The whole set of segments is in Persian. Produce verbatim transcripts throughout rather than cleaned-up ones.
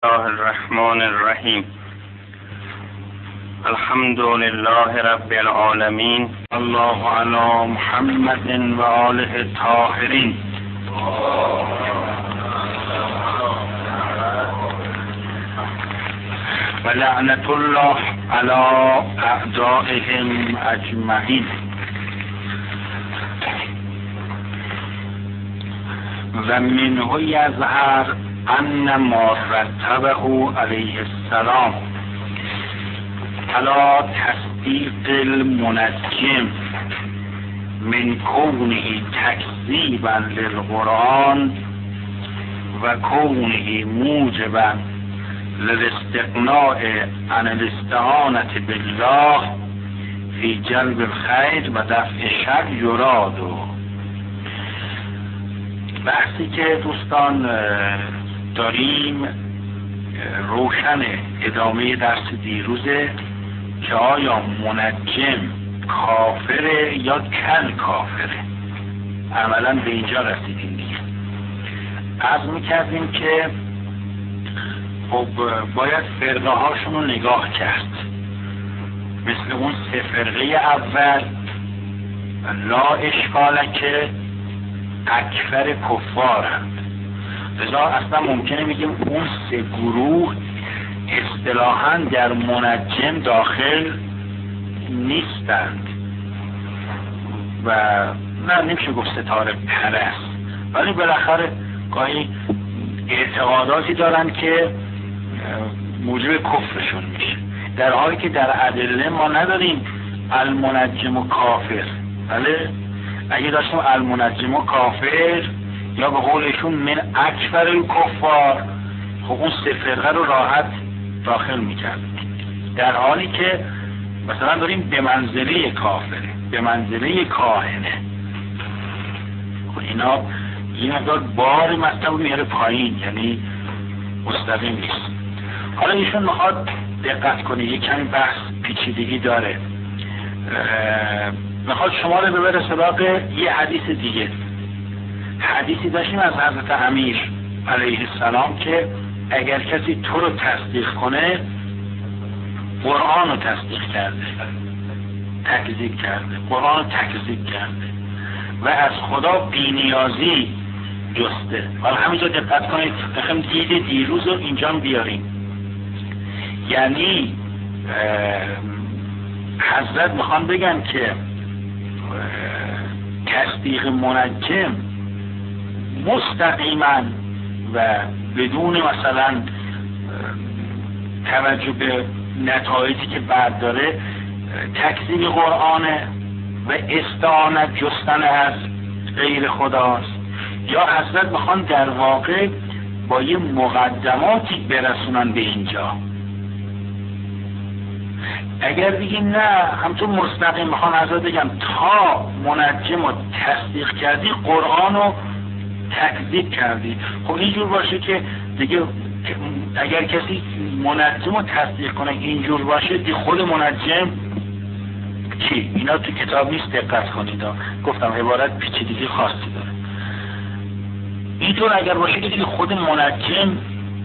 الله الرحمن الرحیم. الحمد لله رب العالمین. الله علی محمد و آله الطاهرین. و لعنت الله علی اعدائهم اجمعین. و منه یظهر ان ما رتبه علیه السلام علی تصدیق المنجم من کونه تکذیبا للقرآن و کونه موجبا للاستغناء عن الاستعانة بالله فی جلب الخیر و دفع شر یراد. بحثی که دوستان داریم روشن ادامه درس دیروزه که آیا منجم کافره یا کل کافره. عملا به اینجا رسیدیم دیگه. عرض میکردیم که خب باید فرقه هاشون رو نگاه کرد، مثل اون سه فرقه اول لا اشکاله که اکثر کفارند. لذا اصلا ممکنه بگیم اون سه گروه اصطلاحاً در منجم داخل نیستند و نه نمیشه گفت ستاره پرست، ولی بالاخره گاهی اعتقاداتی دارن که موجب کفرشون میشه، در حالی که در ادله ما نداریم المنجم و کافر. بله اگه داشتیم المنجم و کافر یا به قولشون من اکثر الکفار، خب اون سه فرقه رو راحت داخل میکرد، در حالی که مثلا داریم به منزله کافره، به منزله کاهنه. خب اینا این مقدار بار مطلب میاره پایین، یعنی مستقیم نیست. حالا ایشون میخواد دقت کنه، یک کمی بحث پیچیدگی داره، میخواد شما رو ببره سراغ یه حدیث دیگه. حدیثی داشتیم از حضرت امیر علیه السلام که اگر کسی تو رو تصدیق کنه قرآن رو تصدیق کرده، تکذیب کرده، قرآن رو تکذیب کرده و از خدا بی‌نیازی جسته. حالا همینجا دقت کنید، بخوایم دید دیروز رو اینجا بیاریم. یعنی حضرت میخوان بگن که تصدیق منجم مستقیما و بدون مثلا توجه به نتایجی که بعد داره تکذیب قرآنه و استعانت جستن از غیر خداست، یا حضرت میخوان در واقع با یه مقدماتی برسونن به اینجا. اگر بگیم نه همچون مستقیم میخوان حضرت بگم تا منجم رو تصدیق کردی قرآن رو تکذیب کردی، خب اینجور باشه که دیگه اگر کسی منجم رو تصدیق کنه اینجور باشه دی خود منجم چی؟ اینا تو کتاب نیست، دقت کنید. گفتم عبارت پیچیدگی خاصی داره. اینطور اگر باشه که دیگه خود منجم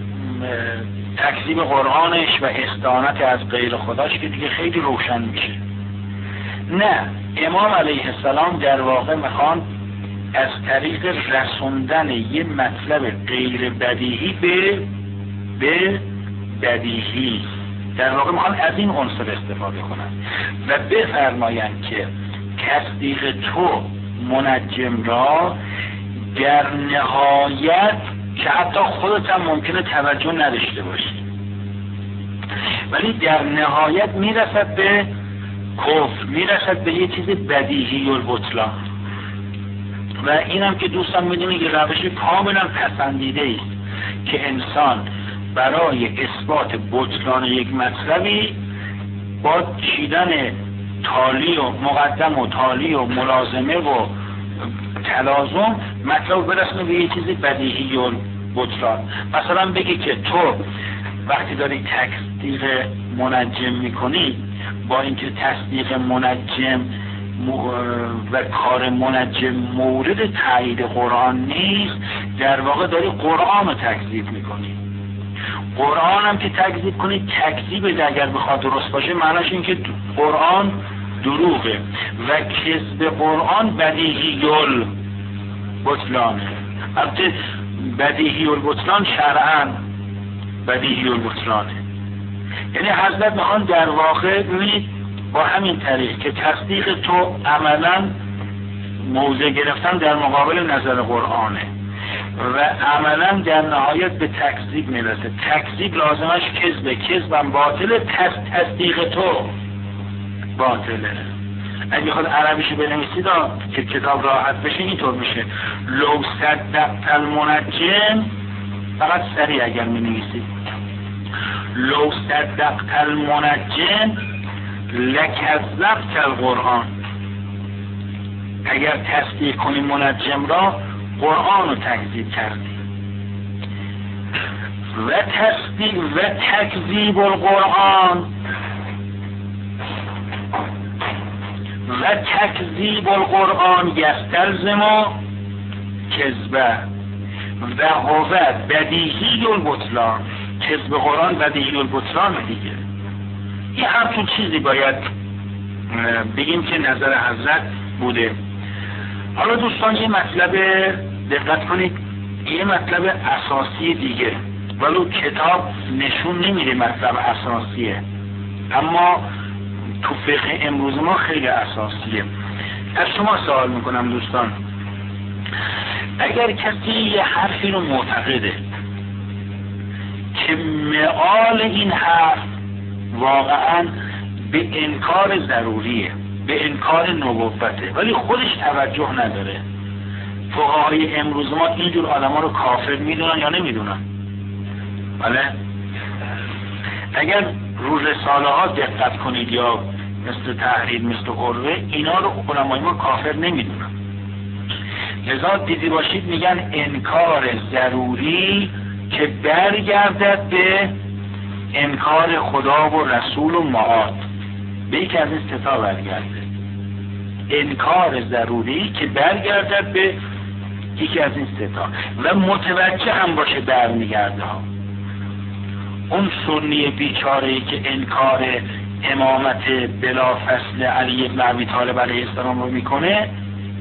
تکذیب قرآنش و استعانت از غیر خداش که دیگه خیلی روشن میشه. نه، امام علیه السلام در واقع میخوان از طریق رسوندن یه مطلب غیر بدیهی به به بدیهی در واقع میخوان از این عنصر استفاده کنن و بفرمایند که تصدیق تو منجم را در نهایت که حتی خودت هم ممکنه توجه نداشته باشی، ولی در نهایت میرسد به کفر، میرسد به یه چیز بدیهی البطلان. و اینم که دوستان میدونی که روش کاملا پسندیده است که انسان برای اثبات بطلان یک مطلبی با چیدن تالی و مقدم و تالی و ملازمه و تلازم مطلب برسونه به یه چیزی بدیهی و بطلان. مثلا بگی که تو وقتی داری تصدیق منجم میکنی با اینکه تصدیق منجم و کار منجم مورد تایید قرآن نیست، در واقع داری قرآن رو تکذیب میکنی. قرآن هم که تکذیب کنید، تکذیب اگر بخواد درست باشه معناش این که قرآن دروغه و کذب قرآن بدیهی البطلانه. البته بدیهی البطلان شرعاً بدیهی البطلانه، یعنی حضرت میخوان در واقع ببینید با همین طریق که تصدیق تو عملاً موضع گرفتن در مقابل نظر قرآنه و عملاً در نهایت به تکذیب میرسه. تکذیب لازمش کذبه، کذبم باطله، تصدیق تو باطله. اگه خود عربیشو بنویسید که کتاب راحت بشه اینطور میشه: لو صدقت المنجم، فقط سریع اگر منویسید لو صدقت المنجم لکذبت القرآن، اگر تصدیق کنی منجم را قرآن رو تکذیب کردی. و تصدیق و تکذیب القرآن و تکذیب القرآن یستلزم کذبه و هو بدیهی البطلان. کذب قرآن بدیهی البطلان دیگه. یه همچون چیزی باید بگیم که نظر حضرت بوده. حالا دوستان یه مطلب دقت کنید، یه مطلب اساسی دیگه، ولو کتاب نشون نمیده مطلب اساسیه اما تو فقه امروز ما خیلی اساسیه. از شما سوال میکنم دوستان، اگر کسی یه حرفی رو معتقده که مآل این حرف واقعا به انکار ضروریه، به انکار نبوته، ولی خودش توجه نداره، فقهای امروز ما اینجور آدم ها رو کافر میدونن یا نمیدونن؟ بله؟ اگر رو رساله ها دقت کنید یا مثل تحریر مثل قروه، اینا رو علمای ما کافر نمیدونن. لذا دیدی باشید میگن انکار ضروری که برگردد به انکار خدا و رسول و معاد، به یکی از این ستا برگرده. انکار ضروری که برگردد به یکی از این ستا و متوجه هم باشه برمیگرده ها. اون سنی بیچاره‌ای که انکار امامت بلافصل علی بن ابی طالب علیه السلام رو میکنه،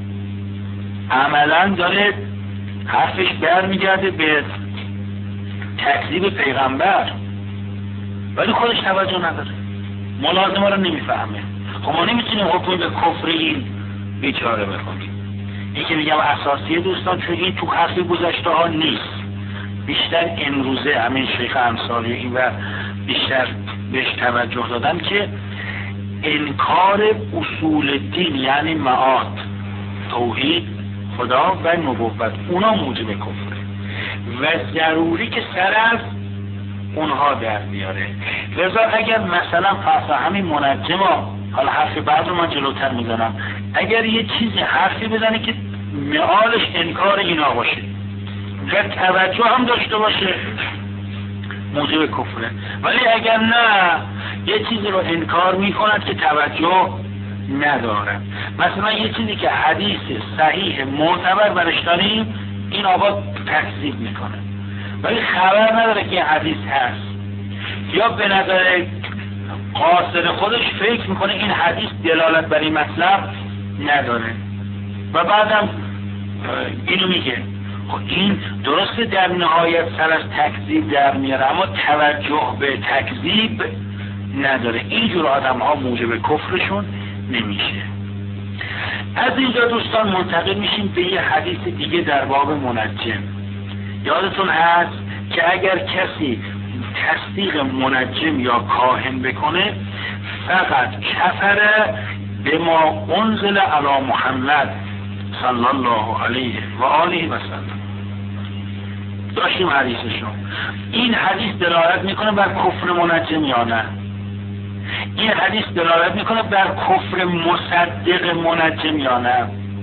عملا داره حرفش برمیگرده به تکذیب پیغمبر، ولی خودش توجه نداره، ملازمه رو نمیفهمه. خب ما نمیتونیم حکم به کفر این بیچاره بکنیم. این که میگم اساسیه دوستان، چون این تو حرفی گذشته ها نیست، بیشتر امروزه همین شیخ انصاری این و بیشتر بهش توجه دادن که انکار اصول دین یعنی معاد، توحید، خدا و نبوت، اونا موجب کفره و ضروری که سر از اونها در بیاره. لذا اگر مثلا فرض همین منجم ها، حالا حرف بعد رو من جلوتر میزنم، اگر یه چیزی حرفی بزنه که معالش انکار اینا باشه و توجه هم داشته باشه، موجب کفره. ولی اگر نه یه چیزی رو انکار میکند که توجه نداره، مثلا یه چیزی که حدیث صحیح معتبر برش داریم، این آقا تکذیب میکنه ولی خبر نداره که حدیث هست، یا به نظر قاصد خودش فکر میکنه این حدیث دلالت بر این مطلب نداره و بعدم اینو میگه. خب این درسته در نهایت سر از تکذیب در میاره اما توجه به تکذیب نداره. اینجور آدم ها موجب کفرشون نمیشه. از اینجا دوستان منتقل میشیم به یه حدیث دیگه در باب منجم. یادتون هست که اگر کسی تصدیق منجم یا کاهن بکنه فقط کفر به ما انزل علی محمد صلی الله علیه و آله و سلم. داشتیم حدیثشون. این حدیث دلالت میکنه بر کفر منجم یا نه؟ این حدیث دلالت میکنه بر کفر مصدق منجم یا نه؟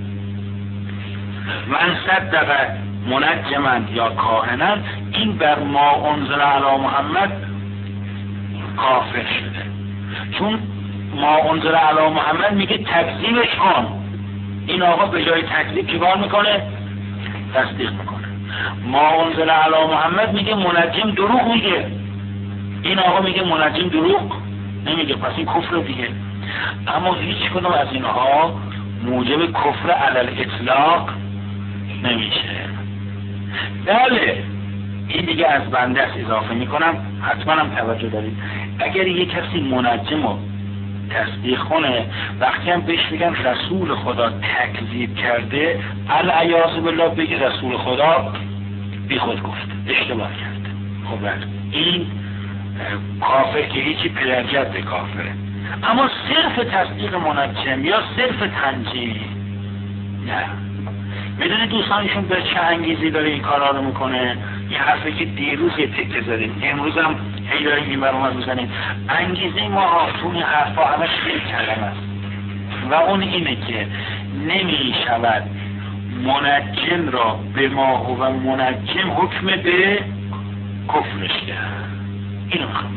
من صدق منجمن یا کاهنن، این بر ما انزل علی محمد کافر شده، چون ما انزل علی محمد میگه تکذیبش کن، این آقا به جای تکذیب چیکار میکنه؟ تصدیق میکنه. ما انزل علی محمد میگه منجم دروغ میگه، این آقا میگه منجم دروغ نمیگه، پس این کفر دیگه. اما هیچ کدوم از اینها موجب کفر علل اطلاق نمیشه. بله این دیگه از بنده است، اضافه میکنم حتما هم توجه دارید. اگر یک کسی منجم رو تصدیق کنه، وقتی هم بهش بگن رسول خدا تکذیب کرده، العیاذ بالله بگه رسول خدا بی خود گفت، اشتباه کرد. خب این کافر که هیچی پرجت به کافره. اما صرف تصدیق منجم یا صرف تنجیم نه. میدونی دوستانشون به چه انگیزی داره این کارا رو میکنه؟ یه حرفی که دیروز یه تکه زدیم، امروز هم هی داریم این برامون میزنیم. انگیزه ما آتون حرفا همش خیلی کلمه است و اون اینه که نمیشود منجم را به ما و منجم حکم به کفرش کرد. اینو میخوام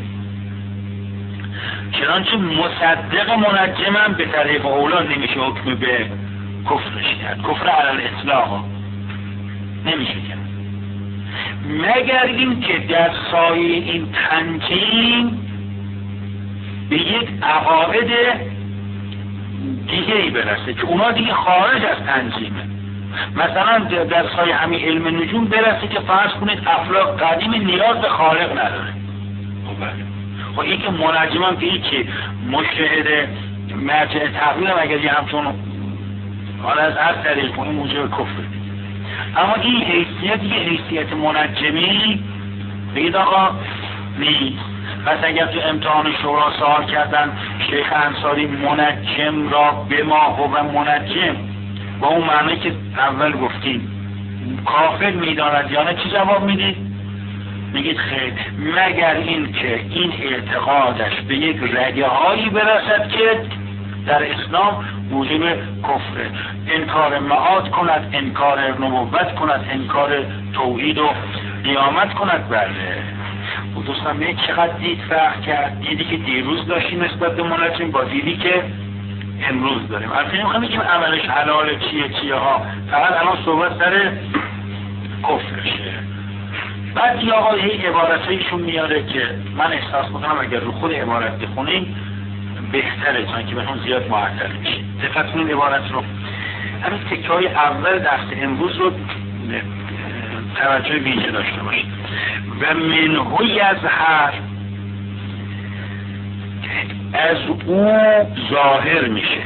چنانچه مصدق منجم هم به طریق اولا نمیشه حکم به کفرش کرد، کفر علی الاطلاق نمیشه کرد، مگر این که در سایه این تنجیم به یک عقاید دیگه ای برسه که اونا دیگه خارج از تنجیمه. مثلا در سایه همین علم نجوم برسه که فرض کنید افلاک قدیم نیاز به خالق نداره. خب این که منجم هم که هیچی مشاهده مرجع تقلیل هم اگر یه همچون حالا از هر طریق این موجب کفر. اما این حیثیت یه حیثیت منجمی بگید آقا نیست. پس اگر تو امتحان شورا سوال کردن شیخ انصاری منجم را به ما و منجم با اون معنی که اول گفتیم کافر میداند یا نه، چی جواب میدید؟ میگید خیر، مگر این که این اعتقادش به یک رگه هایی برسد که در اسلام موجب کفره، انکار معاد کند، انکار نبوت کند، انکار توحید و قیامت کند. بله و دوستان میگه چقدر دید فرق کرد، دیدی که دیروز داشتیم نسبت به منجم با دیدی که امروز داریم. البته نمیخوام بگیم عملش حلاله چیه چیه ها، فقط الان صحبت سر کفرشه. بعد یا آقا هی عبارتایشون میاره که من احساس میکنم اگر رو خود عبارت بخونیم بهتره، چون که بهتون زیاد معطل میشه. دقت کنید عبارت رو، همین تکه های اول درس امروز رو توجه ویژه داشته باشید. و منهوی از هر از او ظاهر میشه.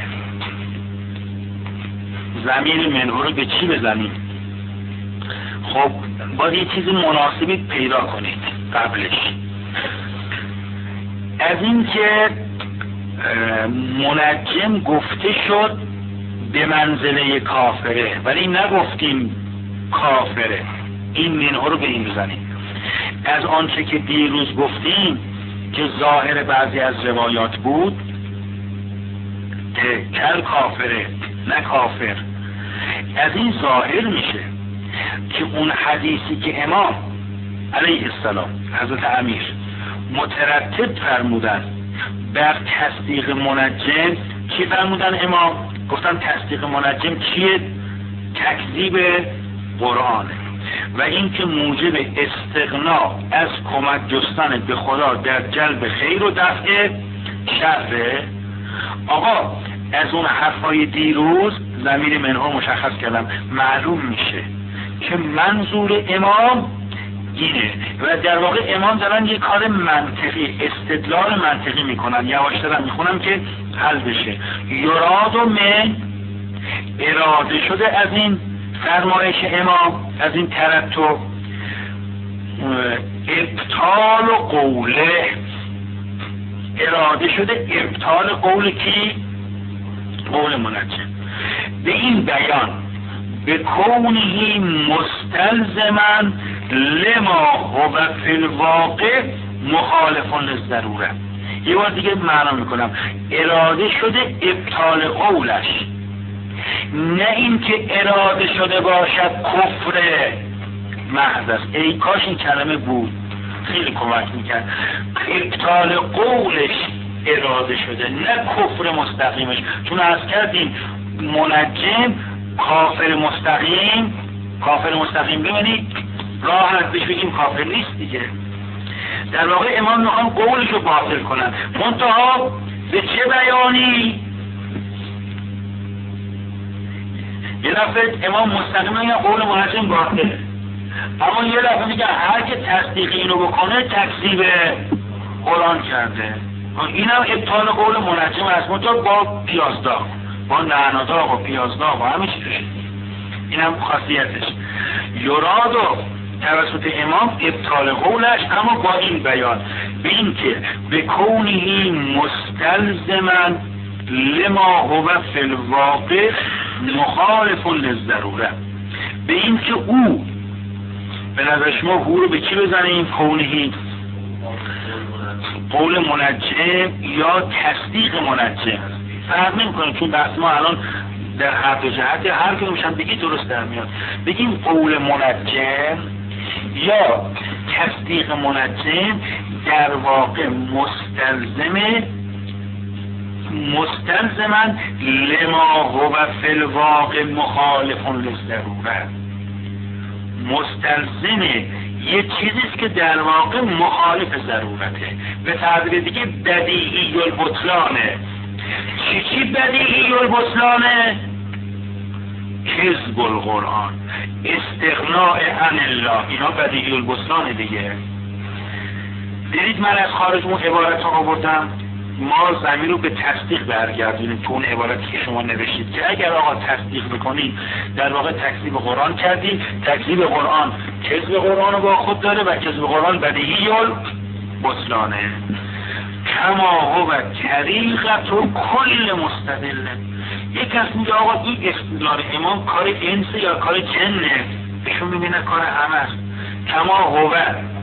زمین منهو رو به چی بزنیم؟ خب باید یه چیز مناسبی پیدا کنید قبلش. از این که منجم گفته شد به منزله کافره، ولی نگفتیم کافره، این منهو رو به این بزنیم. از آنچه که دیروز گفتیم که ظاهر بعضی از روایات بود که کل کافره نه کافر، از این ظاهر میشه که اون حدیثی که امام علیه السلام حضرت امیر مترتب فرمودن بر تصدیق منجم، چی فرمودن امام؟ گفتن تصدیق منجم چیه؟ تکذیب قرآنه و این که موجب استغنا از کمک جستن به خدا در جلب خیر و دفع شره. آقا از اون حرفای دیروز ضمیر منهو مشخص کردم، معلوم میشه که منظور امام اینه و در واقع امام دارن یه کار منطقی، استدلال منطقی میکنن. یواشتر میخونم که حل بشه. یراد و من اراده شده از این فرمایش امام، از این ترتب ابطال و قوله، اراده شده ابطال قول کی؟ قول منجم. به این بیان به کونهی مستلزما لما هو فی الواقع مخالف للضروره. یه بار دیگه معنا میکنم، اراده شده ابطال قولش، نه اینکه اراده شده باشد کفر محض است. ای کاش این کلمه بود، خیلی کمک میکرد. ابطال قولش اراده شده، نه کفر مستقیمش، چون عرض کردیم منجم کافر مستقیم، کافر مستقیم ببینید راحت بهش بگیم کافر نیست دیگه. در واقع امام میخوان قولش رو باطل کنن، منتها به چه بیانی؟ یه دفعه امام مستقیم میگن قول منجم باطله، اما یه دفعه میگن هر که تصدیق اینو بکنه تکذیب قرآن کرده. اینم ابطال قول منجم هست، منتها با پیازداغ، با نعناداغ و پیازداغ و همه چیزش. اینم خاصیتش. یراد و توسط امام ابطال قولش، اما با این بیان، به این که به کونهی مستلزما لما هو فی الواقع مخالف للضروره، به این که او به نظر شما هو رو به چی بزنیم؟ کونهی قول منجم یا تصدیق منجم فرق نمی‌کنه، چون بحث ما الان در هر دو جهت هر که میشن بگی درست در میاد. بگیم قول منجم یا تصدیق منجم در واقع مستلزمه مستلزما لما هو فی الواقع مخالف للضروره، مستلزمه یه چیزیست که در واقع مخالف ضرورته. به تعبیر دیگه بدیهی البطلانه. چی چی بدیهی البطلانه؟ کذب القرآن، استغناء عن الله، اینا بدیهی البطلانه دیگه. دیدید من از خارج اون عبارت رو آوردم، ما زمین رو به تصدیق برگردونیم تو اون عبارتی که شما نوشتید که اگر آقا تصدیق بکنید در واقع تکذیب قرآن کردید. تکذیب قرآن کذب قرآن رو با خود داره و کذب قرآن بدیهی البطلانه. کما هو طریقت و کل مستدل. یک کس میگه آقا این استدلال امام کار انسه یا کار جنه؟ بهشون میبینه کار همه است. کما هو،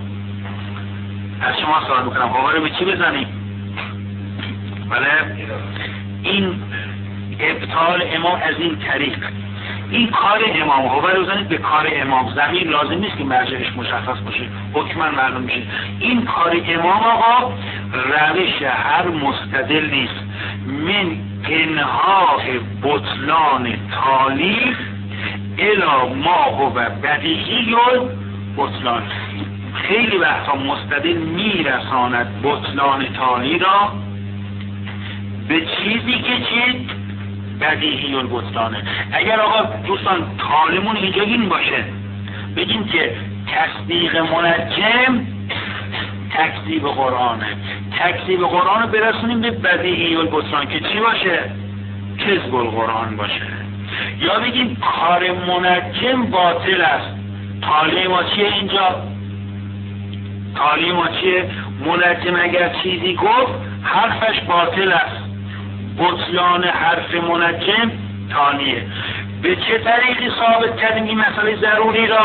از شما سوال میکنم هو رو به چی بزنیم؟ بله، این ابطال امام از این طریق، این کار امام هو رو بزنید به کار امام. ضمیر لازم نیست که مرجعش مشخص باشه، حکما معلوم میشه. این کار امام آقا روش هر مستدل نیست. من انحاء بطلان تالیف الی ما هو بدیهی البطلان. خیلی وقتا مستدل میرساند بطلان تالی را به چیزی که چید بدیهی البطلانه. اگر آقا دوستان تالیمون اینجا این باشه، بگیم که تصدیق منجم تکذیب قرآنه، تکذیب قرآن رو برسونیم به بدیهی البطلان که چی باشه؟ کذب القرآن باشه. یا بگیم کار منجم باطل است. تالی ما چیه اینجا؟ تالی ما چیه؟ منجم اگر چیزی گفت حرفش باطل است. بطلان حرف منجم تالیه. به چه طریقی ثابت کردیم این مسئله ضروری را؟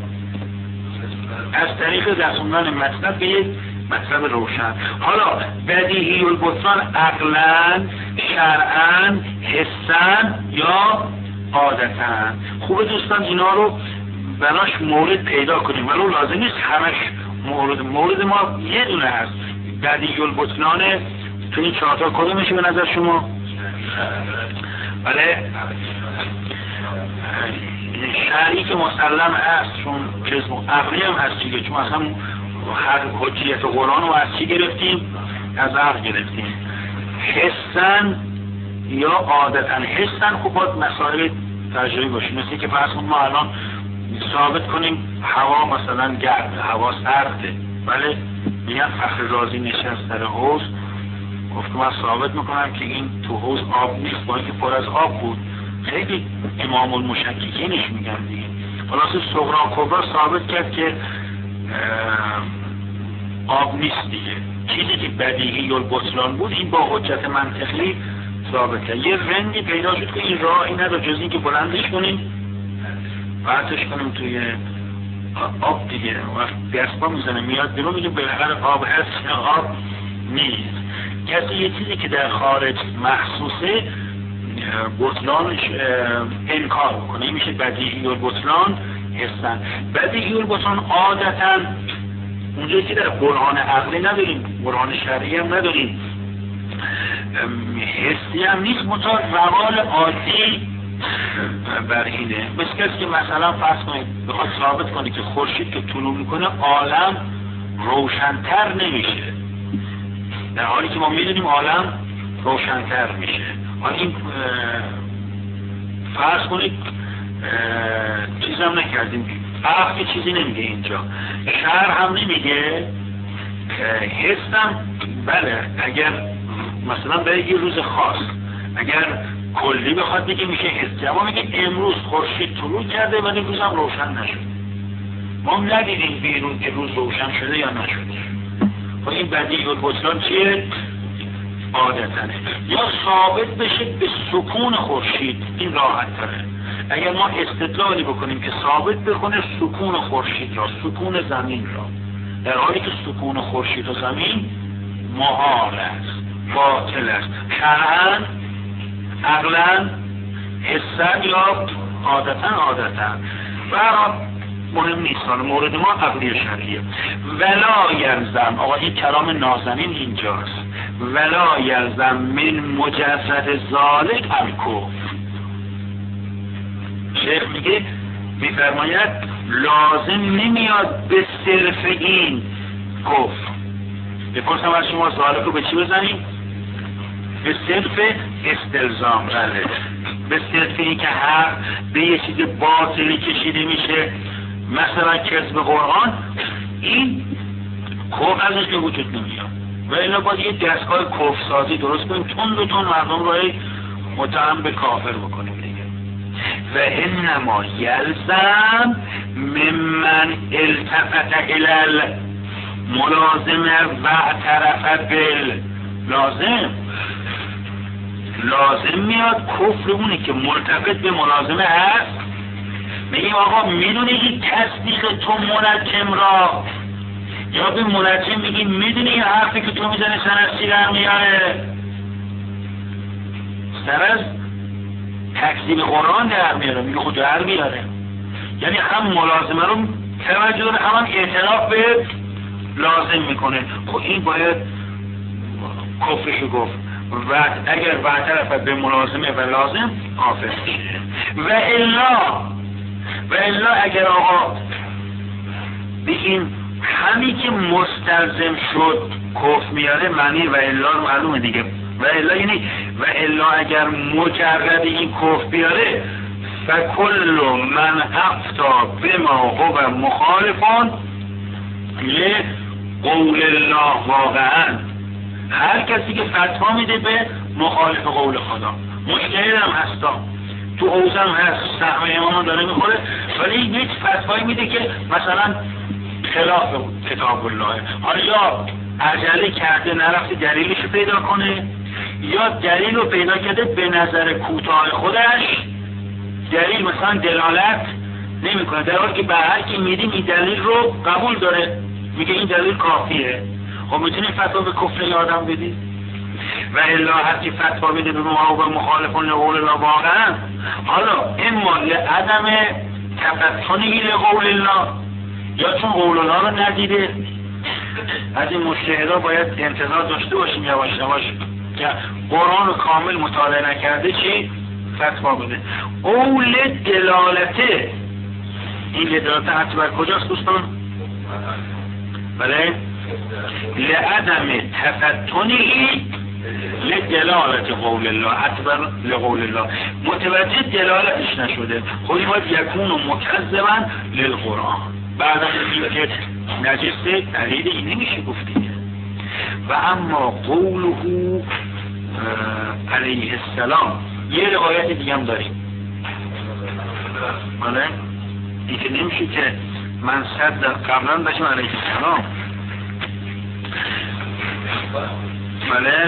از طریق رسوندن مطلب به یک مطلب روشن. حالا بدیهی البطلان عقلاً، شرعاً، حساً یا عادتاً. خوبه دوستان اینا رو براش مورد پیدا کنیم، ولو لازم نیست همش مورد. مورد ما یه دونه هست، بدیهی البطلان. تو این چهارتا کدومشه به نظر شما؟ بله، شرعی که مسلم هست، چون کذب عقلی هم هست دیگه، چون اصلا هر حجیت قرآن رو از چی گرفتیم؟ از عقل گرفتیم. حسن یا عادتا. حسن خوب باید مسائل تجربی باشیم، مثل که فرض کنیم ما الان ثابت کنیم هوا مثلا گرد، هوا سرده. بله، میگن فخر رازی نشست در حوض، گفتم من ثابت میکنم که این تو حوض آب نیست، با اینکه پر از آب بود. خیلی امام المشککینش میگن دیگه. خلاصه صغرا کبرا ثابت کرد که آب نیست دیگه. چیزی که بدیهی البطلان بود این با حجت منطقی ثابت کرد. یه رنگی پیدا شد که این راهی نداره جز این که بلندش کنیم پرتش کنیم توی آب دیگه. وقت دستپا میزنه میاد بیرون، میگه بالاخره آب هست یا آب نیست. کسی یه چیزی که در خارج محسوسه بطلانش انکار بکنه، این میشه بدیهی البطلان حسن. بدیهی البطلان عادتا اونجایی که در برهان عقلی نداریم، برهان شرعی هم نداریم، حسی هم نیست، مطور روال عادی بر اینه. مثل کسی که مثلا فرض کنید بخواد ثابت کنه که خورشید که طلوع میکنه عالم روشن‌تر نمیشه، در حالی که ما میدونیم عالم روشن‌تر میشه. حالا این فرض کنید چیزم نکردیم، عقل چیزی نمیگه اینجا، شرع هم نمیگه، حسم بله اگر مثلا برای یه روز خاص اگر کلی بخواد بگه میشه حسی، اما میگه امروز خورشید طلوع کرده ولی روز هم روشن نشد، ما ندیدیم بیرون که روز روشن شده یا نشده. خب این بدیهی و بطلان چیه؟ عادتنه. یا ثابت بشه به سکون خورشید، این راحت تره. اگر ما استدلالی بکنیم که ثابت بکنه سکون خورشید را، سکون زمین را، در حالی که سکون خورشید و زمین محال است، باطل است، شرعاً، عقلاً، حساً یا عادتاً عادتاً برای مهم نیست. حالا مورد ما عقلی شرعیه. ولا یلزم، آقا این کلام نازنین اینجاست، ولا یلزم من مجرد ذالک الکفر. شیخ میگه میفرماید لازم نمیاد به صرف این کفر. بپرسم از شما ذالک رو به چی بزنیم؟ به صرف استلزام، بله، به صرف این که حق به یه چیز باطلی کشیده میشه، مثلا کذب قرآن، این کفر ازش به وجود نمیاد. و اینا باید یه دستگاه کفر سازی درست کنیم، تون دو تون مردم رو متهم به کافر بکنیم دیگه. و انما یلزم ممن التفت الى ملازمه و اعترف بال لازم لازم میاد کفر اونه که ملتفت به ملازمه هست. میگیم آقا میدونی این تصدیق تو منجم را، یا به منجم میگیم میدونی این حرفی که تو میزنی سر از چی در میاره؟ سر از تکذیب قرآن در میاره. میگه خود در میاره، یعنی هم ملازمه رو توجه داره، هم اعتراف به لازم میکنه. خب این باید کفرشو گفت. و اگر برطرف به ملازمه و لازم کافر میشه. و الا و الا اگر آقا بگیم همین که مستلزم شد کفر میاره، معنی و الا رو معلومه دیگه. و الا یعنی و الا اگر مجرد این کفر بیاره، فکل من افتا بما هو مخالفان لقول الله واقعا، هر کسی که فتوا میده به مخالف قول خدا، مجتهد هم هستا، تو حوزه هم هست، سهم امام داره میخوره، ولی یک فتوایی میده که مثلا خلاف کتاب الله. حالا یا عجله کرده نرفته دلیلش پیدا کنه، یا دلیل رو پیدا کرده به نظر کوتاه خودش دلیل مثلا دلالت نمیکنه، در حالی که به هر کی میدیم این دلیل رو قبول داره، میگه این دلیل کافیه. خب میتونی فتوا به کفر یادم بدی؟ و الا هرکی فتوا بده به ما و مخالفون لقول الله واقعا، حالا اما لعدم تفتنی لقول الله، یا چون قول الله رو ندیده. از این مجتهدا باید انتظار داشته باشیم یواش یواش که قرآن رو کامل مطالعه نکرده چی؟ فتوا بده. قول دلالته، این دلالته حتی بر کجاست دوستان؟ بله؟ لعدم تفتنی لدلالت قول الله اکبر لقول الله، متوجه دلالتش نشده، خودی باید یکون و مکذبا للقرآن. بعد از این که نجسته دلیل این نمیشه گفتی. و اما قوله علیه السلام، یه روایت دیگه هم داریم، بله؟ این که نمیشه که من صد قبلا بشم علیه السلام، بله؟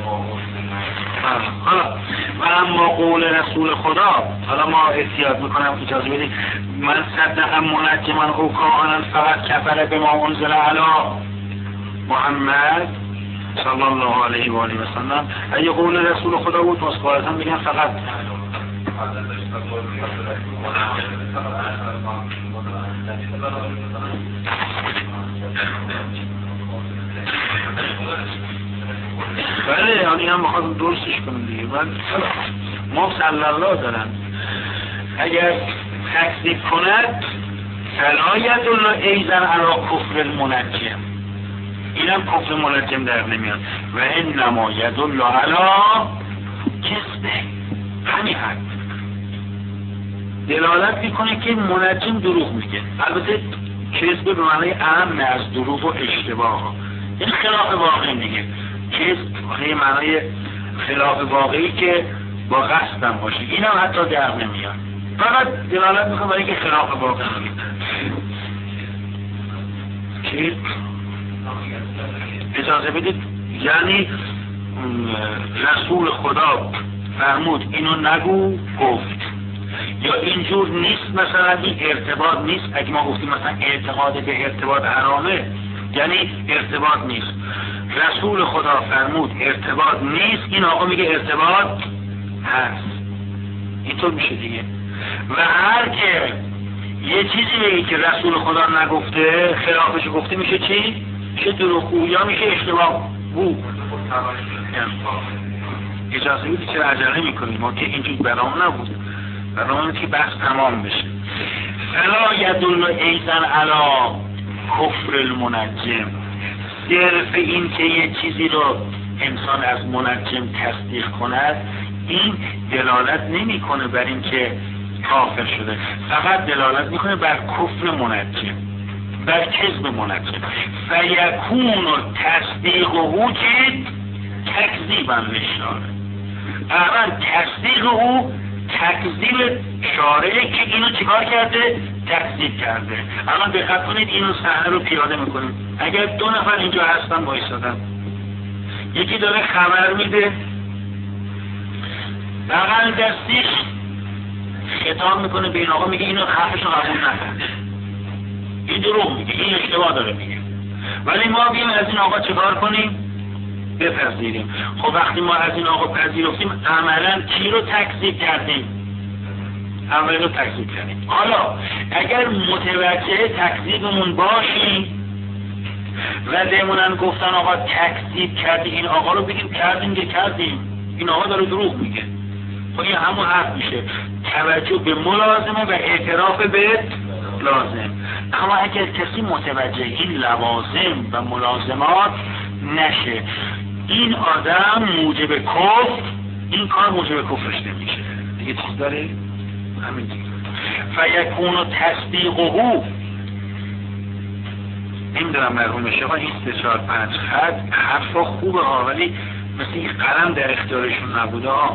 حالا و اما قول رسول خدا، حالا ما احتیاط میکنم اجازه بدید، من صدق منجما او کانا فقط کفر به ما انزل علی محمد صلی الله علیه و آله و سلم. اگه قول رسول خدا بود مسخالتا میگن فقط بله، یعنی هم بخواد درستش کنم دیگه. من ما صلی الله دارن اگر تکذیب کند فلا یدل ایضا علی کفر المنجم، اینم کفر منجم در نمیاد. و انما یدل علی کذبه، همین حد دلالت میکنه که منجم دروغ میگه. البته کذب به معنای اعم از دروغ و اشتباه، یعنی خلاف واقع میگه. کذب به معنای خلاف واقعی که با قصد هم باشه، این هم حتی در نمیاد، فقط دلالت میکنه برای اینکه خلاف واقع میگه. که اجازه بدید، یعنی رسول خدا فرمود اینو نگو، گفت، یا اینجور نیست، مثلا این ارتباط نیست. اگه ما گفتیم مثلا اعتقاد به ارتباط حرامه، یعنی ارتباط نیست. رسول خدا فرمود ارتباط نیست، این آقا میگه ارتباط هست. اینطور میشه دیگه. و هر که یه چیزی بگه که رسول خدا نگفته، خلافش گفته، میشه چی؟ میشه دروغگو یا میشه اشتباه گو. اجازه بدید چرا عجله میکنیم؟ ما که اینجور برنامه نبود، برنامه که بحث تمام بشه. فلا یدل ایضا علی کفر المنجم، صرف این که یه چیزی رو انسان از منجم تصدیق کند، این دلالت نمیکنه بر این که کافر شده، فقط دلالت میکنه بر کفر منجم، بر کذب منجم. فیکون تصدیق او که تکذیبا للشارع، اول تصدیق او تکذیب شارعه که اینو چیکار کرده؟ تکذیب کرده. الان دقت کنید، اینو صحنه رو پیاده میکنیم. اگر دو نفر اینجا هستن وایسادن، یکی داره خبر میده، بغل دستیش خطاب میکنه به این آقا، میگه اینو حرفشو قبول نکرده، این دروغ میگه، این اشتباه داره میگه، ولی ما بیایم از این آقا چیکار کنیم؟ بپذیریم. خب وقتی ما از این آقا پذیرفتیم، عملا کی رو تکذیب کردیم؟ عملا رو تکذیب کردیم. حالا اگر متوجه تکذیبمون باشیم و بمونن گفتن آقا تکذیب کردی این آقا رو، بگیم کردیم که کردیم، این آقا داره دروغ میگه، خب این همون حرف میشه، توجه به ملازمه و اعتراف به لازم. اما اگر کسی متوجه این لوازم و ملازمات نشه، این آدم موجب کفر، این کار موجب کفرش نمیشه. دیگه چیز داره؟ همین دیگه. فیکون تصدیقه، نمیدونم مرحوم شیخ این سه چهار پنج خط حرفا خوبه ها، ولی مثل این قلم در اختیارشون نبوده ها.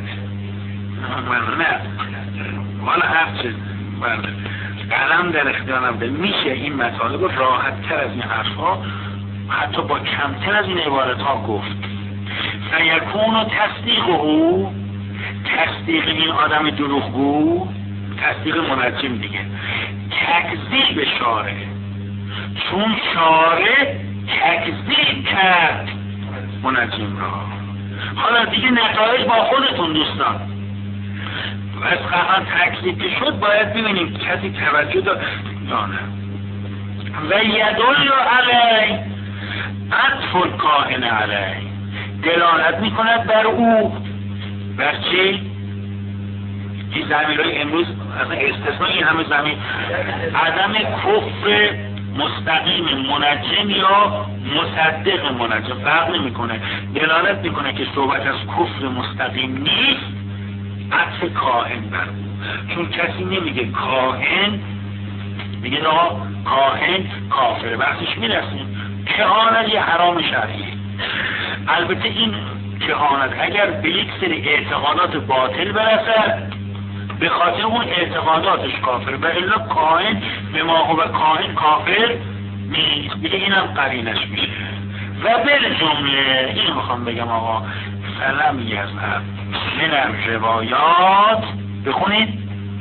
من نه والا هر چیز قلم در اختیار نبوده. میشه این مطالب راحت تر از این حرفا، حتی با کمتر از این عبارت ها گفت. فیکون و تصدیق او، تصدیق این آدم دروغگو، تصدیق منجم دیگه، تکذیب شارع، چون شارع تکذیب کرد منجم را. حالا دیگه نتایج با خودتون دوستان، از قهر تکذیب که شد باید ببینیم کسی توجه داد یا نه. و یدل علی عطف الکاهن علی، دلالت میکند بر او، بر چی؟ این زمینهای امروز اصلا استثناء این همه زمین، عدم کفر مستقیم منجم یا مصدق منجم فرق نمیکنه، دلالت میکنه که صحبت از کفر مستقیم نیست، عطف کاهن بر او. چون کسی نمیگه کاهن، میگه نه کاهن کافر، وقتش میرسیم. کهانت یه حرام شرعی. البته این کهانت اگر به یک سری اعتقادات باطل برسد، به خاطر اون اعتقاداتش کافر، و الا کاهن به ما هو کاهن کافر نیست. میگه اینم قرینش میشه. و به جمله این میخوام بگم آقا، فلم یذهب من روایات، بخونید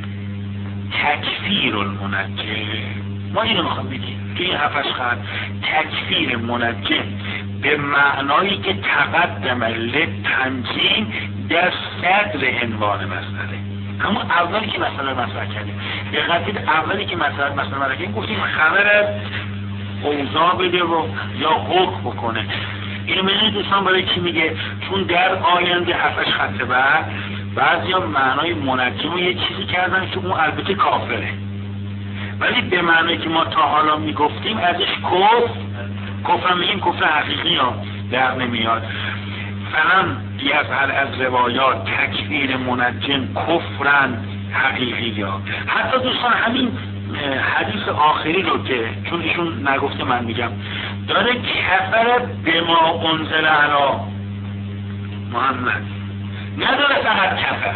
تکفیر المنجم. ما اینو میخوام بگیم توی این هفتش خط، تکفیر منجم به معنایی که تقدم لتنجیم در صدر عنوان مسئله، همون اولی که مسئله مطرح کردیم. دقیقاً اولی که مسئله مسئله مطرح کردیم گفتیم خبر از اوضاع بده و یا حکم بکنه. اینو میدونید دوستان برای چی میگه؟ چون در آینده هفتش خط بعد بعضی ها معنای منجم رو یه چیزی کردن که اون البته کافره، ولی به معنی که ما تا حالا میگفتیم ازش کفر کفر میگیم کفر حقیقی ها در نمیاد. فلم یفعل از روایات تکفیر منجم کفرن حقیقی ها. حتی دوستان همین حدیث آخری رو که چون ایشون نگفته من میگم داره کفر به ما انزل علی محمد، نداره فقط کفر.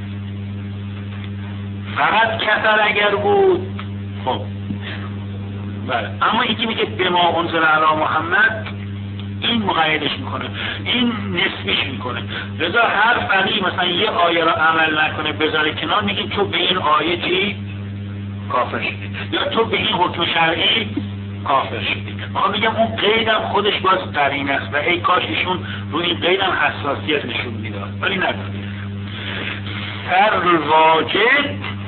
فقط کفر اگر بود خب بله، اما اینکه میگه به ما انزل علی محمد این مقیدش میکنه، این نسبیش میکنه. لذا هر فقیه مثلا یه آیه را عمل نکنه بذاره کنار، میگیم تو به این آیه چی؟ کافر شدی، یا تو به این حکم شرعی کافر شدی. ما میگم اون قیدم خودش باز قرین است و ای کاش ایشون روی این قیدم حساسیت نشون میداد، ولی نداره. سر واجب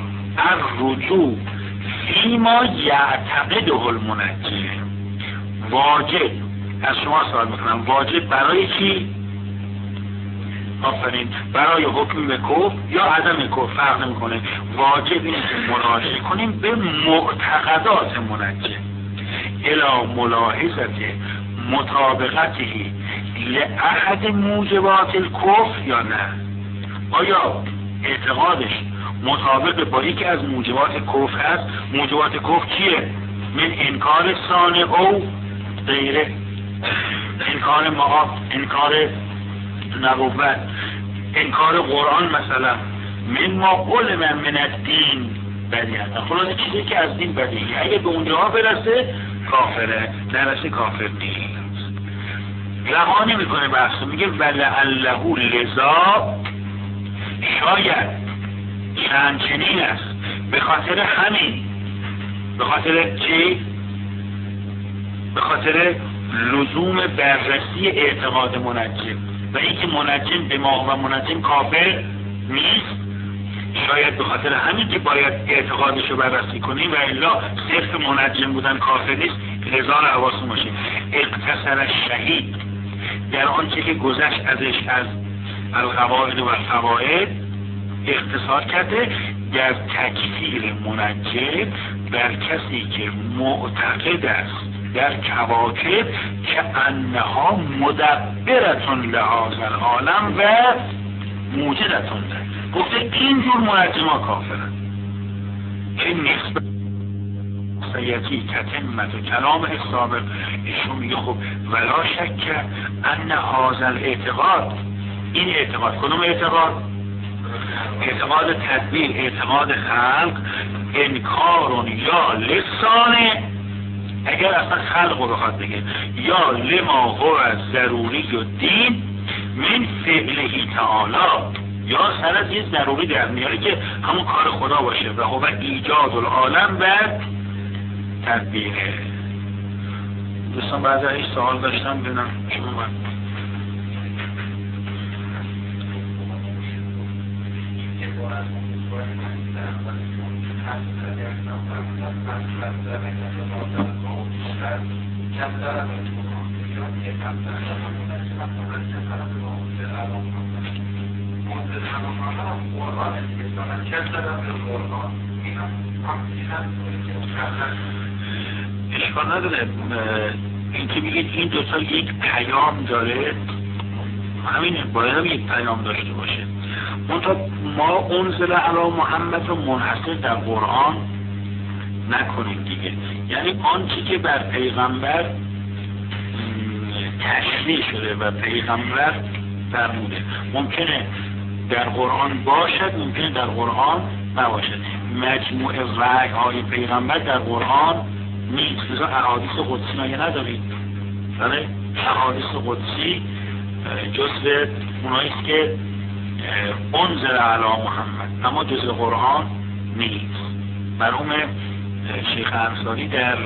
الرجوع فیما یعتقده المنجم. واجب از شما سوال میکنم، واجب برای چی؟ آفرین، برای حکم به کفر یا عدم کفر فرق نمیکنه. واجب اینه که مراجعه کنیم به معتقدات منجم الی ملاحظه مطابقته لاحد موجبات الکفر یا نه. آیا اعتقادش مطابق با یکی از موجبات کفر هست؟ موجبات کفر چیه؟ من انکار ثانه او غیره، انکار معاد، انکار نبوت، انکار قرآن مثلا. من ما علم من الدین بدیهه، خلاصه چیزی که از دین بدیهی اگه به اونجاها برسه کافره، نرسه کافر نیست. رها نمیکنه بحثو، میگه ولعله لذا شاید چند چنین است، به خاطر همین، به خاطر چی؟ به خاطر لزوم بررسی اعتقاد منجم و اینکه منجم به ما و منجم کافر نیست. شاید به خاطر همین که باید اعتقادش رو بررسی کنیم و الا صرف منجم بودن کافر نیست. لذا رو حواستون باشه اقتصر شهید در آنچه که گذشت ازش از القواعد و فواید اختصار کرده در تکفیر منجم بر کسی که معتقد است در کواکب که انها مدبرتون لحاظ العالم و موجدتون ده. گفته اینجور منجم ها کافرن. این نسبت سیدی تتمت و کلام سابق ایشون میگه خب ولا شک ان هذا الاعتقاد، این اعتقاد کدوم اعتقاد؟ اعتقاد تدبیر، اعتقاد خلق، انکارون یا لسانه اگر اصلا خلق رو بخواد بگه، یا لما هو از ضروری و دین من فعلهی تعالی، یا سر از یه ضروری در میاره که همون کار خدا باشه و هو ایجاد العالم و تدبیره. دوستان بعد از این سوال داشتم ببینم شما من اشکال نداره. این که میگید این دوتا یک پیام داره، همینه، باید هم یک پیام داشته باشه. منطقه ما انزل علی محمد رو منحصر در قرآن نکنیم دیگه. یعنی آنچه که بر پیغمبر تشریع شده و پیغمبر فرموده ممکنه در قرآن باشد، ممکنه در قرآن نباشد. مجموع وحی های پیغمبر در قرآن نیست. لذا احادیث قدسی مگه ندارید؟ بله، احادیث قدسی جزء اوناییست که انزل علی محمد، اما جزء قرآن نیست. مرحوم شیخ انصاری در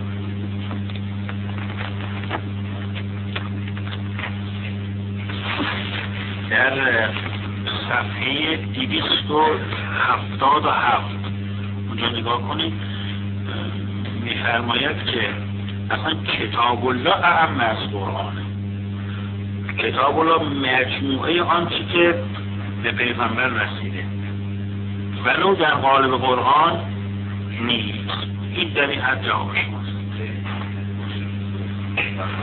در صفحه دویست و هفتاد و هفت اونجا نگاه کنید، میفرماید که اصلا کتاب الله اعم از قرآنه. کتاب الله مجموعه آنچه که به پیغمبر رسیده ولو در قالب قرآن نیست. این در این حد جواب شماست.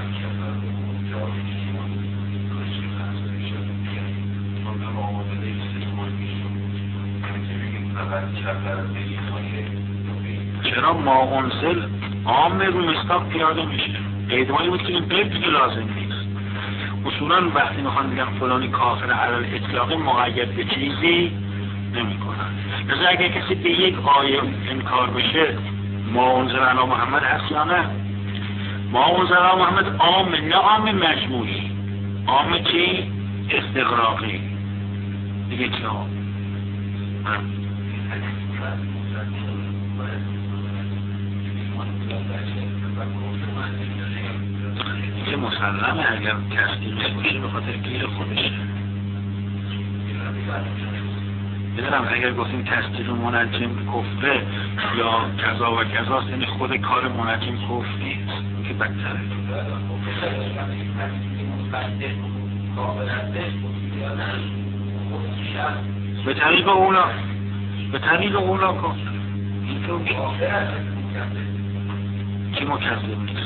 چرا ما انزل عام رو مصداق پیاده میشه؟ احتمالی بود که این قید دیگه لازم نیست. اصولا وقتی میخوان بگن فلانی کافر علل اطلاقی مقید به چیزی نمی کنن. مثلا اگر کسی به یک آیه انکار بشه ما انزل علی محمد هست یا نه؟ ما انزل علی محمد عام، نه عام مجموعی. عام چی؟ استغراقی دیگه. چه عام؟ که مسلمه اگر تصدیقش باشه به خاطر گیر خودشه. بدونم اگر گفتیم تصدیق منجم کفره یا کذا و کذا، یعنی خود کار منجم کفر نیست که بدتره. به طریق اولا به طریق اولا کن چی مکذب نیست.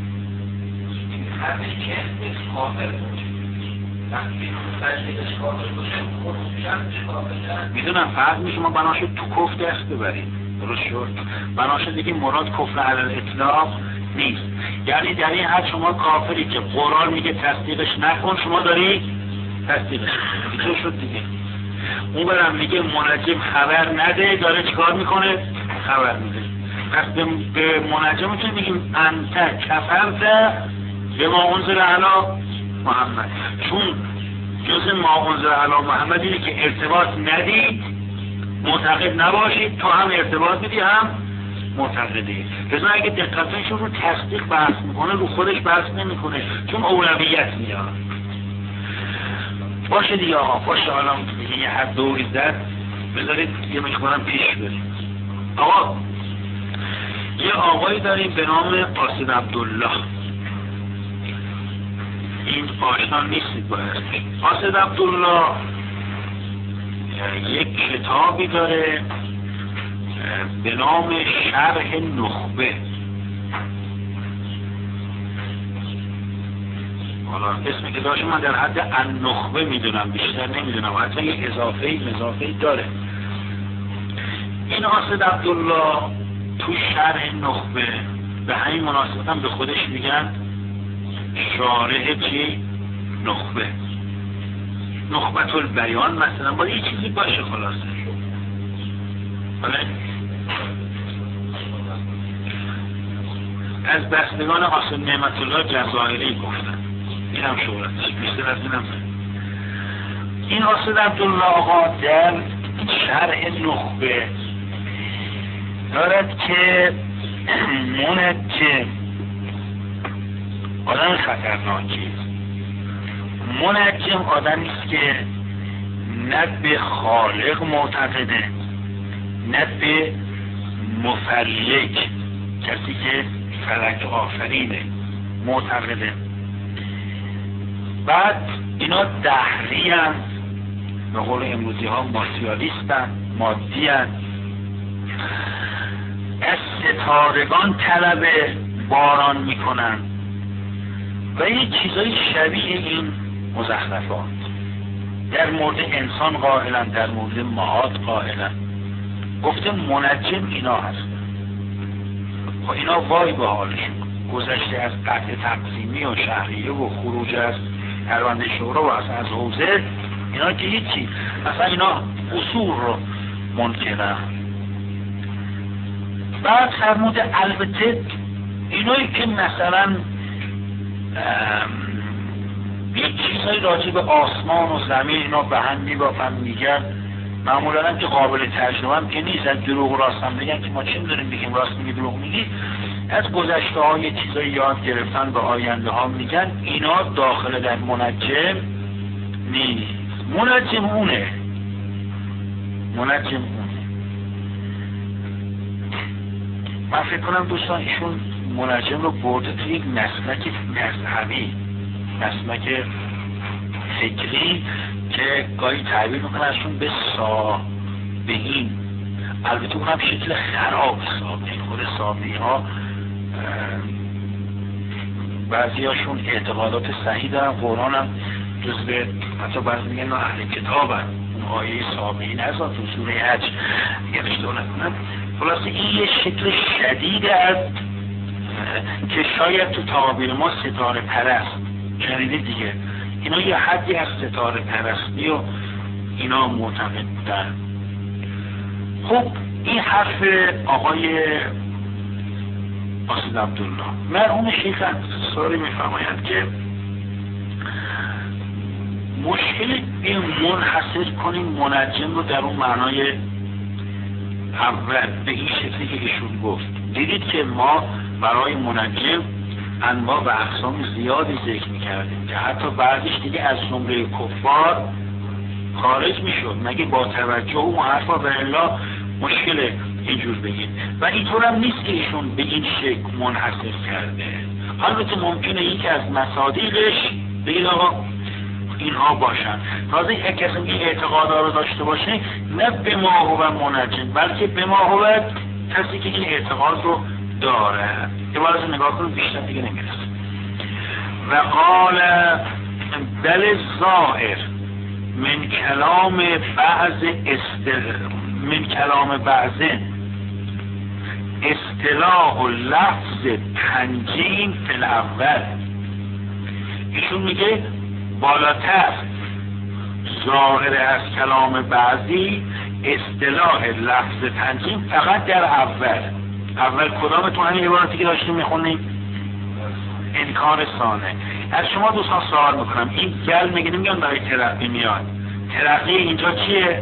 میدونم فرق میشه ما بناشه تو کفر دست ببریم، درست شد؟ بناشه دیگه مراد کفر علل اطلاق نیست. یعنی در این حد شما کافری که قرآن میگه تصدیقش نکن، شما داری تصدیقش دیگه شد دیگه. اون برم میگه منجم خبر نده، داره چیکار میکنه؟ خبر میده. پس به منجم میتونیم بگیم انت کفرت به ما انزل علی محمد، چون جز ما انزل علی محمد اینه که ارتباط ندید، معتقد نباشید، تو هم ارتباط میدی هم معتقدی. لذا اگه دقتشون رو تصدیق بحث میکنه، رو خودش بحث نمیکنه، چون اولویت میاد. باشه دیگه آقا، باشه حالا یه حد دوری زد، بذارید یه مشکلم پیش بریم. آقا یه آقایی داریم به نام قاصد عبدالله، این آشنا نیستید با اسمش. قاصد عبدالله یک کتابی داره به نام شرح نخبه. حالا اسم کتابش من در حد النخبه میدونم، بیشتر نمیدونم، حتی یک اضافه اضافه داره. این قاصد عبدالله تو شرح نخبه به همین مناسبت هم به خودش میگن شارح چی؟ نخبه. نخبت البیان مثلا، باید یه چیزی باشه خلاصه. بله؟ از بستگان قاسم نعمت الله جزائری گفتن، این هم شهرتش بیشتر از این هم. این قاصد عبدالله آقا در شرح نخبه دارد که منجم آدم خطرناکی. منجم آدمی است که نه به خالق معتقده، نه به مفلک، کسی که فلک آفرینه معتقده. بعد اینا دهری هم به قول امروزی ها ماتریالیست هم، مادی هم، از ستارگان طلب باران میکنن و یه چیزای شبیه این مزخرفات در مورد انسان قائلن، در مورد معاد قائلن. گفته منجم اینا هست. خب اینا وای به حالشون، گذشته از قطع تقسیمی و شهریه و خروج از پرونده شورا و اصلا از حوزه، اینا که هیچی، اصلا اینا اصول رو منکرن. بعد فرموده البته اینایی که مثلا یک چیزایی راجع به آسمان و زمین اینا به هم میبافن میگن، معمولا هم که قابل ترجمه هم که نیست، از دروغ راست هم بگن که ما چی می‌دونیم بگیم راست میگی دروغ میگی، از گذشته ها یه چیزایی یاد گرفتن به آینده ها میگن، اینا داخل در منجم نیست. منجم اونه منجم اونه من فکر کنم دوستان ایشون منجم رو برده تو یک مسلک مذهبی، مسلک فکری که گاهی تعبیر میکننشون به صابئین. البته اونم شکل خراب صابئین. خود صابئین ها بعضی هاشون اعتقادات صحیح دارن، قرآن هم جزء، حتی بعضی میگن اهل کتاب هم، آیه سابقین از تو سوره حج اگر اشتباه نکنم. خلاصه این یه شکل شدید از که شاید تو تعابیر ما ستاره پرست شنیدید دیگه، اینا یه حدی از ستاره پرستی و اینا معتقد بودن. خب این حرف آقای قاصد عبدالله. مرحوم شیخ انصاری میفرمایند که مشکل این منحصر کنیم منجم رو در اون معنای اول به این شکلی که ایشون گفت. دیدید که ما برای منجم انواع و اقسام زیادی ذکر میکردیم که حتی بعدش دیگه از زمره کفار خارج میشد مگه با توجه و حرفا و الا مشکل اینجور بگید. و اینطور هم نیست که ایشون به این شکل منحصر کرده. البته ممکنه یکی از مصادیقش بگید آقا اینها باشن. تازه یک کسی این اعتقادا رو داشته باشه نه به ما هو منجم بلکه به ما هو کسی که این اعتقاد رو داره. یه بار از نگاه کنید بیشتر دیگه نمیرسه. و قال بل الظاهر من کلام بعض استل من کلام بعض اصطلاح و لفظ تنجیم فی الاول. ایشون میگه بالاتر ظاهر از کلام بعضی اصطلاح لفظ تنجیم فقط در اول. اول کدامتون همین عبارتی که داشتیم میخونیم؟ انکار ثانه. از شما دوستان سوال میکنم این گل میگه نمیگن برای ترقی میاد. ترقی اینجا چیه؟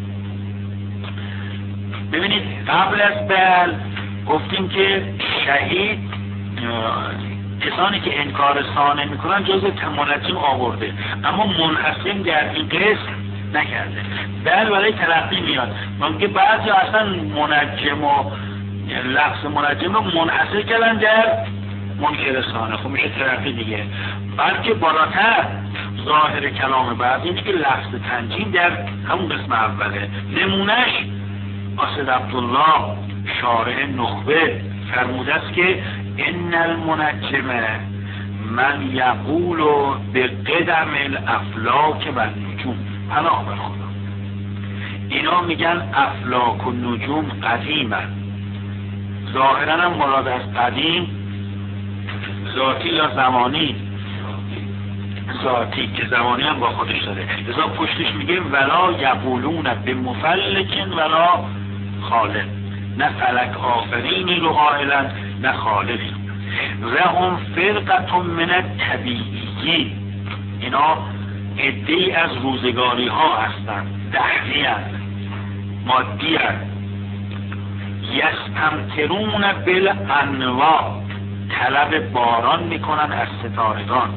ببینید قبل از بل گفتیم که شهید کسانی که انکار ثانه میکنن جزء منجم آورده اما منحصر در این قسم نکرده. بل برای ترقی میاد. مگه بعضی اصلا منجم و لفظ منجم رو منحصر کردن در منکر ثانه. خب میشه ترقی دیگه. بلکه بالاتر ظاهر کلام بعد اینه که لفظ تنجیم در همون قسم اوله. نمونش قاصد عبدالله شارح نخبه فرموده است که ان المنجم من یقول به قدم الافلاک و نجوم. پناه بر خدا اینا میگن افلاک و نجوم قدیمن. ظاهرا هم مراد از قدیم ذاتی یا زمانی. ذاتی که زمانی هم با خودش داره. لذا پشتش میگه ولا یقولون به مفلکن ولا خالق. نه فلک آفرینی رو قائلا نه خالقی. و هم فرقت من الطبیعی. اینا عده‌ای از روزگاری ها هستند. دهری هستند مادی هستند. یستمترون بالانواع طلب باران میکنن از ستارگان.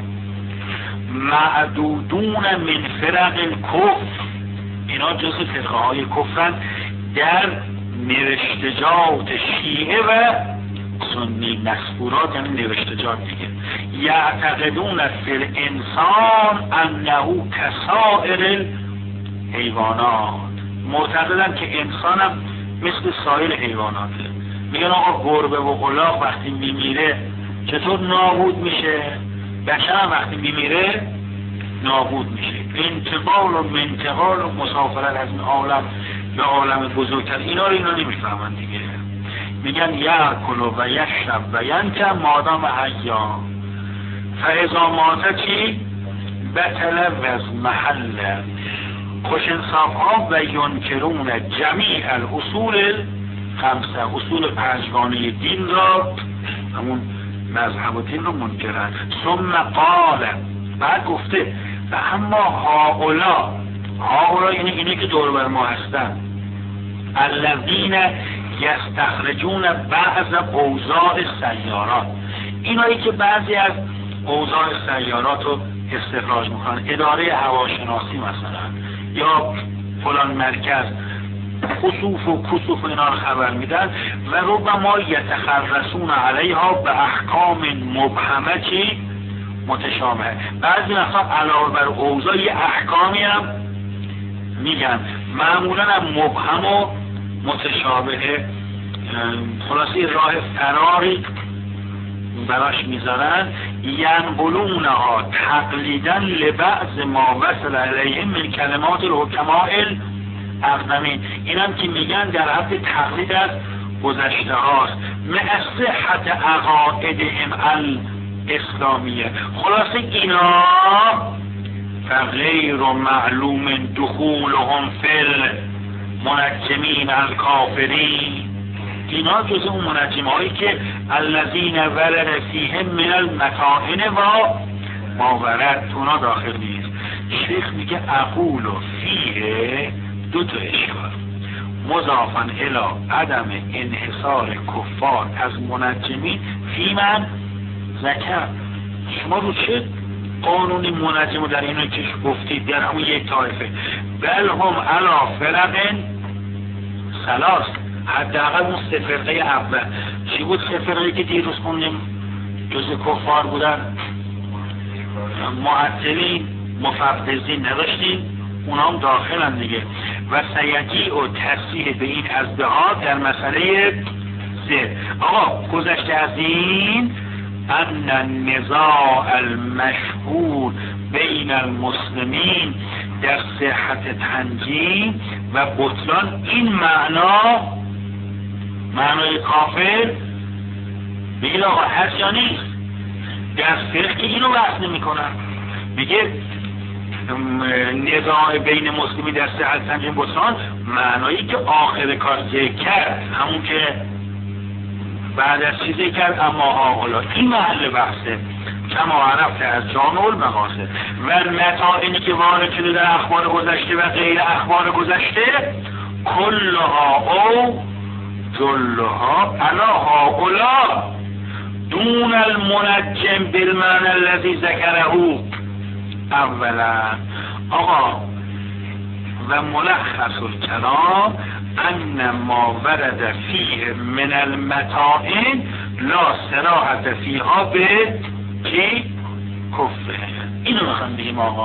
معدودون من فرق الکفر. اینا جز فرقه های کفرن در نوشتجات شیعه و سنی. مسکورات یعنی نوشتجات دیگه. یعتقدون فی الانسان انه کسائر الحیوانات. معتقدن که انسان هم مثل سایر حیواناته. میگن آقا گربه و الاغ وقتی میمیره چطور نابود میشه؟ بشر هم وقتی میمیره نابود میشه. انتقال و منتقال و مسافرت از این عالم به عالم بزرگتر اینا رو اینا نمیفهمن دیگه. میگن یأکل و یشرب و ینتم مادام حیا فاذا مات چی؟ بطل و از محل. خوش انصاف ها و ینکرون جمیع الاصول خمسه. اصول پنجگانه دین را همون مذهب و دین رو منکرن. ثم قال بعد گفته و اما هاولا. هاولا یعنی اینه که دور بر ما هستن. الذین یستخرجون بعض اوضاع سیارات. اینایی که بعضی از اوضاع سیارات رو استخراج میکنن. اداره هواشناسی مثلا یا فلان مرکز خسوف و کسوف اینا رو خبر میدن و ربما یتخرسون علیها به احکام مبهمه چی متشابه. بعضی مثلا علاوه بر اوضاع یه احکامی هم میگن معمولا هم مبهم و متشابه. خلاصی راه فراری براش میذارن، ینقلونها تقلیدا لبعض ما وصل علیهم من کلمات الحکماء الاقدمین. اینم که میگن در حد تقلید از گذشته هاست، مع صحت عقائدهم الاسلامیه. خلاصه اینا فغیر معلوم دخولهم فی المنجمین الکافرین، اینا جز اون منجم هایی که الذین ورد فیهم من المتاعن و ما ورد اونا داخل نیست. شیخ میگه اقول و فیه دو تا اشکال، مضافاً الی عدم انحصار کفار از منجمین فی من ذکر. شما رو چه قانونی منجم در اینو که گفتید در همون یک طایفه؟ بل هم علا فرقن سلاس، حداقل اون سه فرقه اول چی بود؟ سه فرقه که دیروز خوندیم جز کفار بودن، معطلین مفوضین نداشتیم، اونا هم داخلن دیگه. و سیدی و تصریح به این ازدها در مسئله سه. آقا گذشته از این ان النزاع المشهور بین المسلمین در صحت تنجیم و بطلان، این معنا معنای کافر بگید آقا هست یا نیست؟ در فقه که اینو بحث نمی کنن، میگه نزاع بین مسلمی در صحت تنجیم بطلان معنایی که آخر کار ذکر کرد، همون که بعد از چیزی کرد اما آقلا، این محل بحثه کما عرفت از جامع المقاصد و متاعنی که وارد شده در اخبار گذشته و غیر اخبار گذشته، کلها او جلها علا هاولا دون المنجم بالمعنى الذي ذكره اولا. آقا و ملخص الکلام ان ما ورد فیه من المتاعن لا صراحت فیها به چی؟ کفر. اینو میخوام بگیم آقا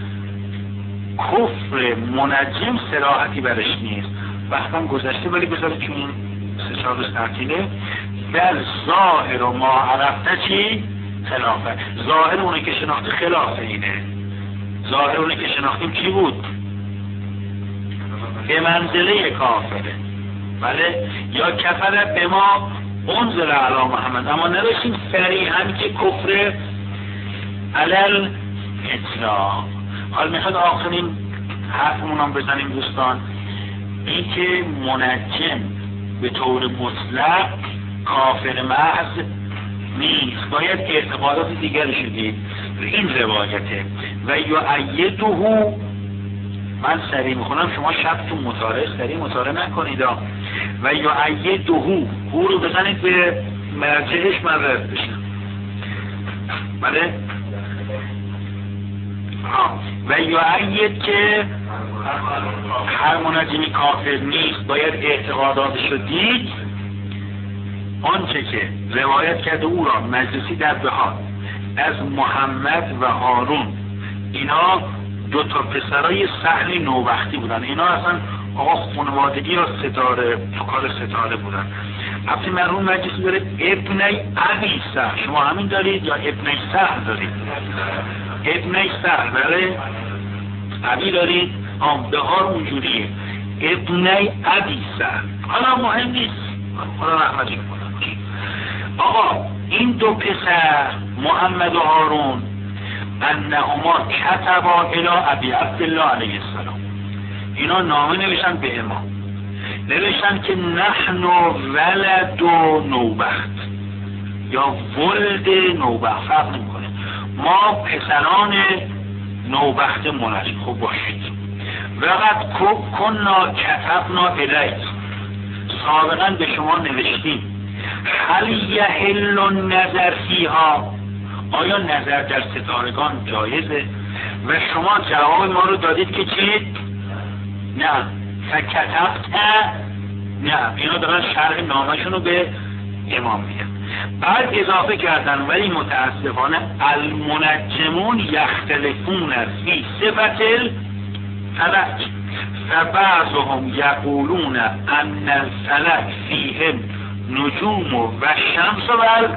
کفر منجم صراحتی برش نیست، وقتم گذشته ولی بذارید چون سه چهار روز تعطیله. بل ظاهر و ما عرفته چی؟ خلافه. ظاهر اونه که شناخته خلاف اینه. ظاهر اونه که شناختیم چی بود؟ به منزله کافره، بله، یا کفر به ما انزل علی محمد، اما نداشتیم صریحا که کفر علل اطلاق. حال میخواد آخرین حرفمون هم بزنیم دوستان، این که منجم به طور مطلق کافر محض نیست، باید اعتقادات دیگر شدید این روایته. و یؤیده، من سریع میخونم شما شب تو مطالعه سریع مطالعه نکنید. و یؤیده، هو رو بزنید به مرجعش مرد بشن، بله. و یؤید که هر منجمی کافر نیست، باید اعتقاداتش رو دید. آنچه که روایت کرده او را مجلسی در بهار از محمد و هارون، اینا دو تا پسرای سهل نوبختی بودن، اینا اصلا آقا خانوادگی یا ستاره تو کار ستاره بودن. وقتی مرحوم مجلسی داره ابنی ابی سهل، شما همین دارید یا ابنی سهل دارید؟ ابنی سهل، بله. ابی دارید؟ آم بهار اونجوریه، ابنی ابی سهل. حالا مهم نیست، خدا رحمتش کنه. آقا این دو پسر محمد و هارون انهما کتبا الی ابی عبدالله علیه السلام، اینا نامه نوشتن به امام، نوشتن که نحن ولد و نوبخت یا ولد نوبخت، فرق نمیکنه، ما پسران نوبخت منجم. خوب باشید. وقت کنا کتبنا الیک، سابقا به شما نوشتیم، هل یحل النظر فیها، آیا نظر در ستارگان جایزه؟ و شما جواب ما رو دادید که چی؟ نه. فکتبت نه. اینا دارن شرح نامشون رو به امام میگن. بعد اضافه کردن ولی متاسفانه المنجمون یختلفون فی صفت الفلک فبعضهم یقولون ان الفلک فیهم نجوم و شمس و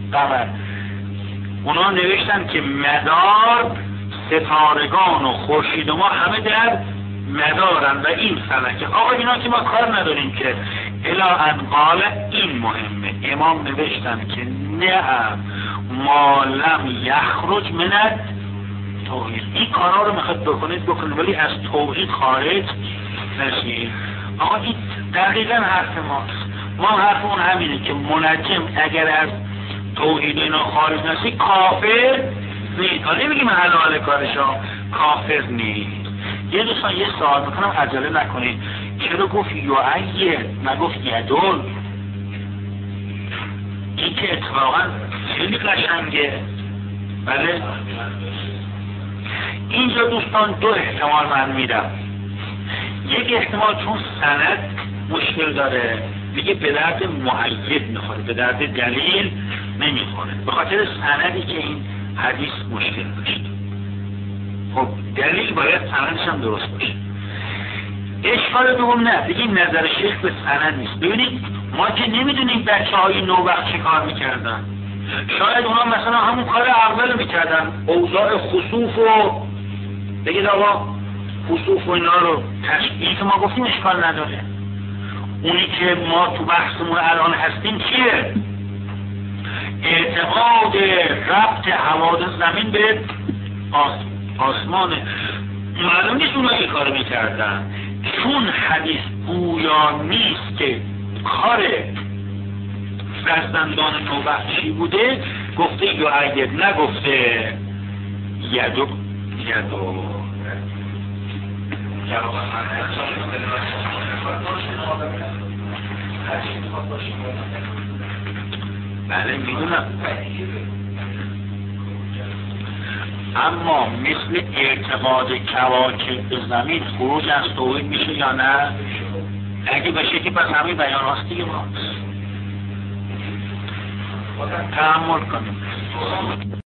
قمر. اونا نوشتن که مدار ستارگان و خورشید و ما همه در مدارن و این فلکه. آقا اینا که ما کار نداریم که الا ان قال این مهمه. امام نوشتن که نه ما لم یخرج من توحید. این کارا رو میخواد بکنید بکنید ولی از توحید خارج نشید. آقا این دقیقا حرف ماست. ما حرف اون همینه که منجم اگر از توحید اینا خارج نشید کافر نیست. حالا نمیگیم حلال کارشا، کافر نیست. یه دوستان یه سوال میکنم عجله نکنید، چرا گفت یعید نگفت یدل؟ این که اتفاقا خیلی قشنگه. بله اینجا دوستان دو احتمال من میدم. یک احتمال چون سند مشکل داره دیگه به درد مؤید میخوره، به درد دلیل نمیخوره، به خاطر سندی که این حدیث مشکل داشت. خب دلیل باید سندش هم درست باشه. اشکال دوم نه، بگیم نظر شیخ به سند نیست. ببینید ما که نمیدونیم بچه های نوبخت چه کار میکردن. شاید اونا مثلا همون کار اول میکردن، اوضاع خسوف و بگید آقا خسوف و اینا رو تشکیل که ما گفتیم اشکال نداره. اونی که ما تو بحثمون الان هستیم چیه؟ اعتقاد ربط حوادث زمین به آس... آسمانه. معلوم نیست اونا این کار میکردن، چون حدیث گویا نیست که کار فرزندان نوبخشی بوده گفته یعید نگفته یدو یدو بله میدونم. اما مثل اعتقاد کواکب به زمین خروج از توحید میشه یا نه؟ اگه بشه که پس همین بیان هستی ما تحمل کنیم.